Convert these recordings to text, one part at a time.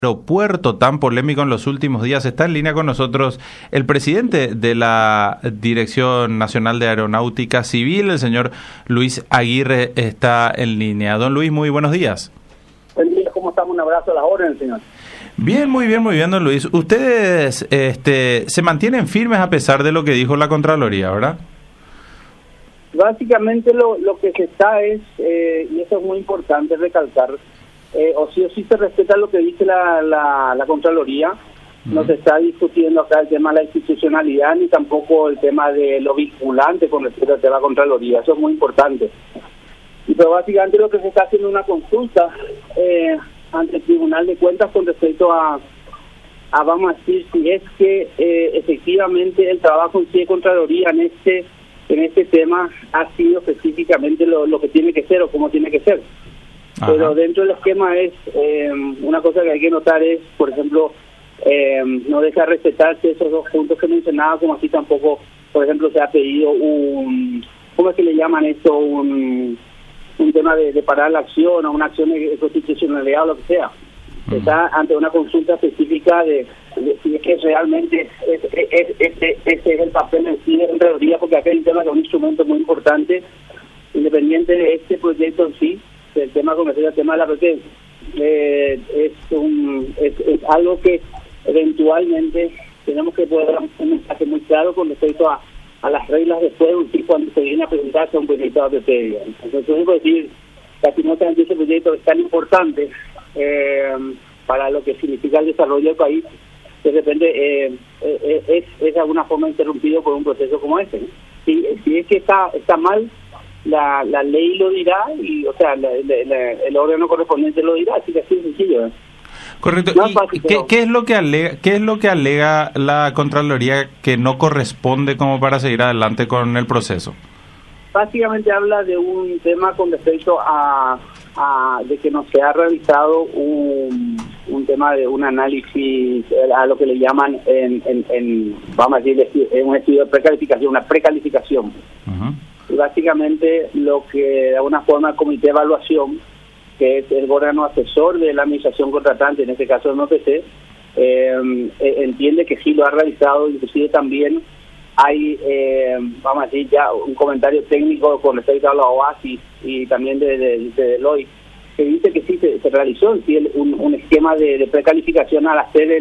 Aeropuerto tan polémico en los últimos días. Está en línea con nosotros el presidente de la Dirección Nacional de Aeronáutica Civil, el señor Luis Aguirre, está en línea. Don Luis, muy buenos días. Buen día, ¿cómo estamos? Un abrazo a las órdenes, señor. Bien, muy bien, don Luis. Ustedes se mantienen firmes a pesar de lo que dijo la Contraloría, ¿verdad? Básicamente lo que se está es, y eso es muy importante recalcar, o sí se respeta lo que dice la Contraloría. No se está discutiendo acá el tema de la institucionalidad ni tampoco el tema de lo vinculante con respecto al tema de Contraloría. Eso es muy importante. Pero básicamente lo que se está haciendo es una consulta ante el Tribunal de Cuentas con respecto a vamos a decir, si es que efectivamente el trabajo en sí de Contraloría en este tema ha sido específicamente lo que tiene que ser o cómo tiene que ser. Ajá. Pero dentro del esquema es una cosa que hay que notar es, por ejemplo, no deja respetarse esos dos puntos que mencionaba, como así tampoco, por ejemplo, se ha pedido ¿cómo es que le llaman esto? Un tema de parar la acción o una acción de constitucionalidad o lo que sea. Está ante una consulta específica de si es que realmente ese es el papel en sí de la Contraloría, porque acá hay un tema que es un instrumento muy importante, independiente de este proyecto en sí, el tema comercial, el tema de la PT, es algo que eventualmente tenemos que poder dar un mensaje muy claro con respecto a las reglas de juego y cuando se viene a presentarse a un proyecto de APP. Entonces, tengo que decir, lastimosamente ese proyecto es tan importante para lo que significa el desarrollo del país, de repente es de alguna forma interrumpido por un proceso como este, ¿no? Si es que está mal, la ley lo dirá, y o sea el órgano correspondiente lo dirá, así que así de sencillo, ¿eh? Correcto. No es fácil, ¿Y qué es lo que alega la Contraloría que no corresponde como para seguir adelante con el proceso? Básicamente habla de un tema con respecto de que no se ha realizado un tema de un análisis, a lo que le llaman vamos a decir, un estudio de precalificación, una precalificación. Uh-huh. Y básicamente lo que de alguna forma el comité de evaluación, que es el órgano asesor de la administración contratante, en este caso el MPC, entiende que sí lo ha realizado. Inclusive también hay, vamos a decir, ya un comentario técnico con respecto a la OASI y también de Deloitte, que dice que sí se realizó sí, un esquema de precalificación al hacer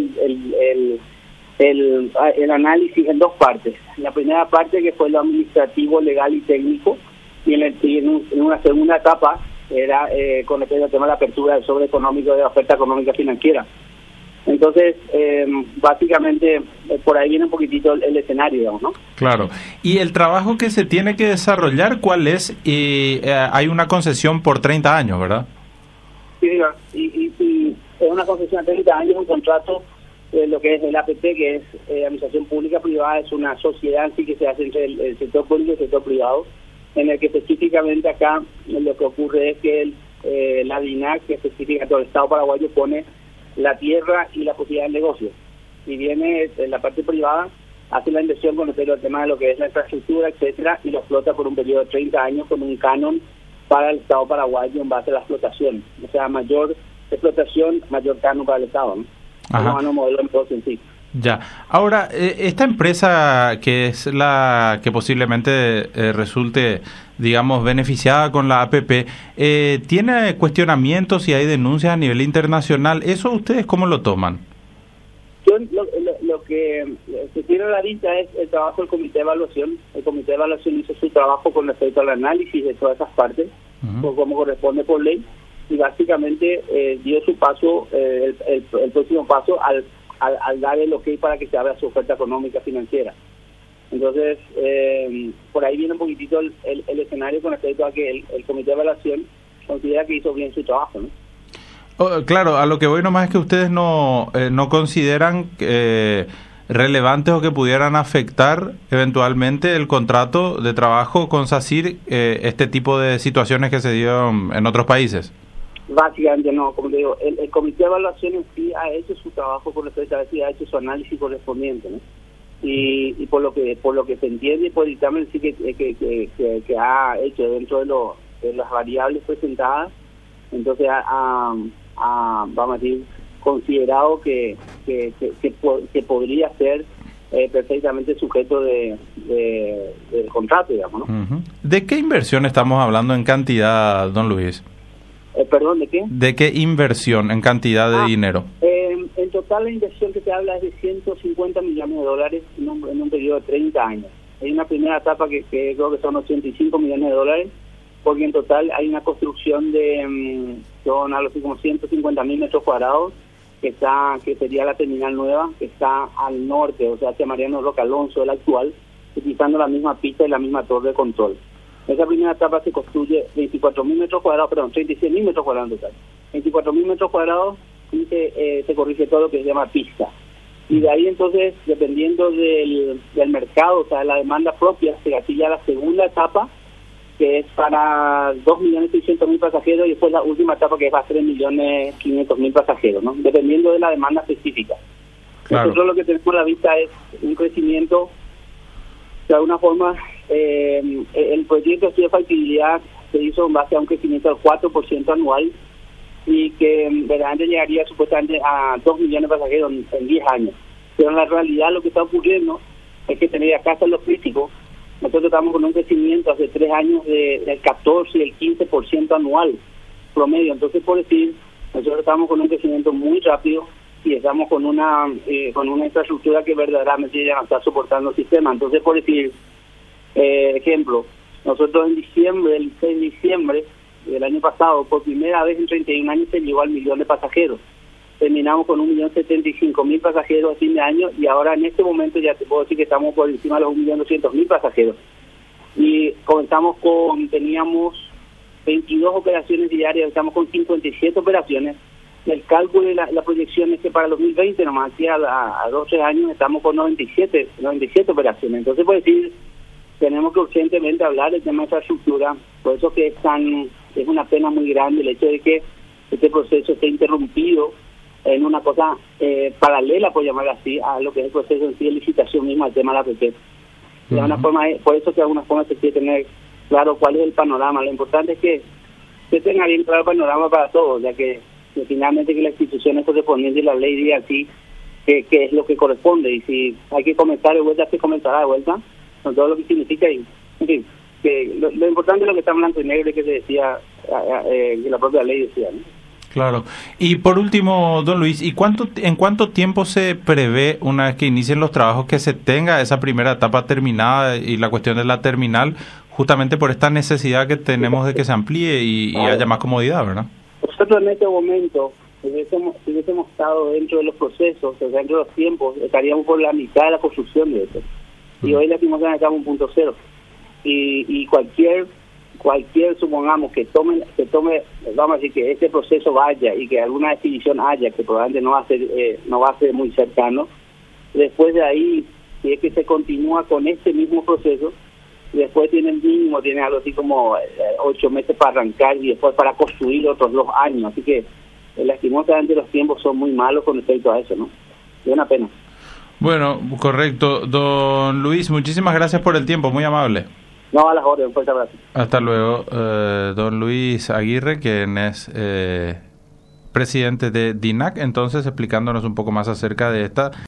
el análisis en dos partes. La primera parte, que fue lo administrativo, legal y técnico, y en una segunda etapa era con respecto al tema de la apertura del sobre económico, de la oferta económica financiera. Entonces, básicamente, por ahí viene un poquitito el escenario, digamos, ¿no? Claro. ¿Y el trabajo que se tiene que desarrollar, cuál es? Hay una concesión por 30 años, ¿verdad? Sí, y es una concesión de 30 años, un contrato, lo que es el APP, que es Administración Pública Privada, es una sociedad en sí que se hace entre el sector público y el sector privado, en el que específicamente acá lo que ocurre es que la DINAC, que especifica todo el Estado paraguayo, pone la tierra y la posibilidad del negocio, y viene la parte privada, hace la inversión con respecto al tema de lo que es la infraestructura, etcétera, y lo explota por un periodo de 30 años con un canon para el Estado paraguayo en base a la explotación. O sea, mayor explotación, mayor canon para el Estado, ¿no? Ajá. No modelo de negocio en sí. Ya. Ahora, esta empresa que es la que posiblemente resulte, digamos, beneficiada con la APP, ¿tiene cuestionamientos y hay denuncias a nivel internacional? ¿Eso ustedes cómo lo toman? Lo que se tiene a la vista es el trabajo del comité de evaluación. El comité de evaluación hizo su trabajo con respecto al análisis de todas esas partes, uh-huh, como corresponde por ley, y básicamente dio su paso, el próximo paso al dar el ok para que se abra su oferta económica financiera. Entonces, por ahí viene un poquitito el escenario con respecto a que el comité de evaluación considera que hizo bien su trabajo, ¿no? Claro, a lo que voy nomás es que ustedes no consideran relevantes o que pudieran afectar eventualmente el contrato de trabajo con SACIR, este tipo de situaciones que se dio en otros países. Básicamente no, como te digo, el comité de evaluación en sí ha hecho su trabajo con respecto a eso, ha hecho su análisis correspondiente, ¿no? Y por lo que se entiende y por el dictamen sí que ha hecho dentro de las variables presentadas, entonces vamos a decir, considerado que podría ser perfectamente sujeto del contrato, digamos, ¿no? Uh-huh. ¿De qué inversión estamos hablando en cantidad, don Luis? ¿Perdón, de qué? ¿De qué inversión en cantidad de dinero? En total la inversión que te habla es de 150 millones de dólares en un periodo de 30 años. Hay una primera etapa que creo que son 85 millones de dólares, porque en total hay una construcción de son algo así como 150.000 metros cuadrados, que sería la terminal nueva, que está al norte, o sea, hacia Mariano Roca Alonso, el actual, utilizando la misma pista y la misma torre de control. Esa primera etapa se construye 24.000 metros cuadrados, perdón, 36.000 metros cuadrados en total. 24.000 metros cuadrados y se corrige todo lo que se llama pista. Y de ahí entonces, dependiendo del mercado, o sea, de la demanda propia, se gatilla la segunda etapa, que es para 2.600.000 pasajeros, y después la última etapa, que es para 3.500.000 pasajeros, ¿no? Dependiendo de la demanda específica. Claro. Nosotros lo que tenemos a la vista es un crecimiento, de alguna forma, el proyecto de factibilidad se hizo en base a un crecimiento del 4% anual, y que verdaderamente llegaría supuestamente a 2 millones de pasajeros en 10 años. Pero en la realidad lo que está ocurriendo es que tener acá en los críticos, nosotros estamos con un crecimiento hace 3 años del 14 y el 15% anual promedio. Entonces, por decir, nosotros estamos con un crecimiento muy rápido y estamos con una infraestructura que verdaderamente ya está soportando el sistema. Entonces, por decir, ejemplo, nosotros el 6 de diciembre del año pasado, por primera vez en 31 años se llegó al 1 millón de pasajeros. Terminamos con 1.075.000 pasajeros a fin de año, y ahora en este momento ya te puedo decir que estamos por encima de los 1.200.000 pasajeros. Y teníamos 22 operaciones diarias, estamos con 57 operaciones. El cálculo y la proyección es que para 2020, nomás aquí a 2 o 3 años, estamos con 97 operaciones. Entonces, por decir, tenemos que urgentemente hablar del tema de infraestructura. Por eso que es una pena muy grande el hecho de que este proceso esté interrumpido en una cosa paralela, por llamarlo así, a lo que es el proceso en sí de licitación misma, el tema de la APP. De alguna forma, por eso que de alguna forma se quiere tener claro cuál es el panorama. Lo importante es que se tenga bien claro el panorama para todos, ya que finalmente que las instituciones correspondientes y la ley diga así que es lo que corresponde, y si hay que comentar de vuelta, se comentará de vuelta, con todo lo que significa. Y en fin, que lo importante es lo que está en blanco y negro, y que se decía, que la propia ley decía, ¿no? Claro. Y por último, don Luis, ¿en cuánto tiempo se prevé, una vez que inicien los trabajos, que se tenga esa primera etapa terminada y la cuestión de la terminal, justamente por esta necesidad que tenemos de que se amplíe y haya más comodidad, ¿verdad? Nosotros en este momento, si hubiésemos estado dentro de los procesos, dentro de los tiempos, estaríamos por la mitad de la construcción de eso. Y hoy lastimosamente estamos en un punto cero. Y cualquier, supongamos, que tome, vamos a decir, que este proceso vaya y que alguna definición haya, que probablemente no va a ser muy cercano, después de ahí, si es que se continúa con este mismo proceso, después tiene algo así como 8 meses para arrancar, y después para construir otros 2 años. Así que lastimosamente los tiempos son muy malos con respecto a eso, ¿no? Es una pena. Bueno, correcto. Don Luis, muchísimas gracias por el tiempo, muy amable. No, a las órdenes, un fuerte abrazo. Hasta luego. Don Luis Aguirre, quien es presidente de DINAC, entonces explicándonos un poco más acerca de esta